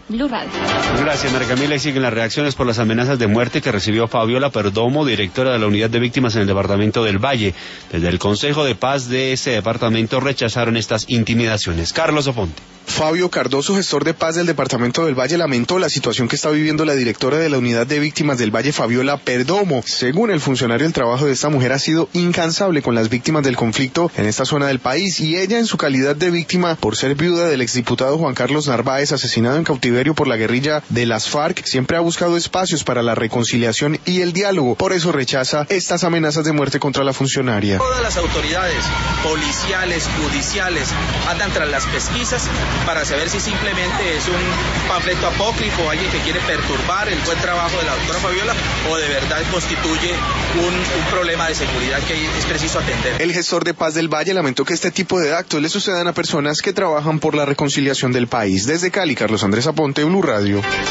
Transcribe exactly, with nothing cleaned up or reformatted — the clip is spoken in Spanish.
Blue Radio. Gracias, María Camila. Y siguen las reacciones por las amenazas de muerte que recibió Fabiola Perdomo, directora de la Unidad de Víctimas en el Departamento del Valle. Desde el Consejo de Paz de ese departamento rechazaron estas intimidaciones. Carlos Oponte. Fabio Cardoso, gestor de paz del Departamento del Valle, lamentó la situación que está viviendo la directora de la Unidad de Víctimas del Valle, Fabiola Perdomo. Según el funcionario, el trabajo de esta mujer ha sido incansable con las víctimas del conflicto en esta zona del país, y ella, en su calidad de víctima por ser viuda del exdiputado Juan Carlos Narváez, asesinado en cautiverio por la guerrilla de las FARC, siempre ha buscado espacios para la reconciliación y el diálogo. Por eso rechaza estas amenazas de muerte contra la funcionaria. Todas las autoridades policiales, judiciales, andan tras las pesquisas para saber si simplemente es un panfleto apócrifo, alguien que quiere perturbar el buen trabajo de la doctora Fabiola, o de verdad constituye un, un problema de seguridad que es preciso atender. El gestor de paz del Valle lamentó que este tipo de actos le sucedan a personas que trabajan por la reconciliación del país. Desde Cali, Carlos Andrés Aponte, Blue Radio.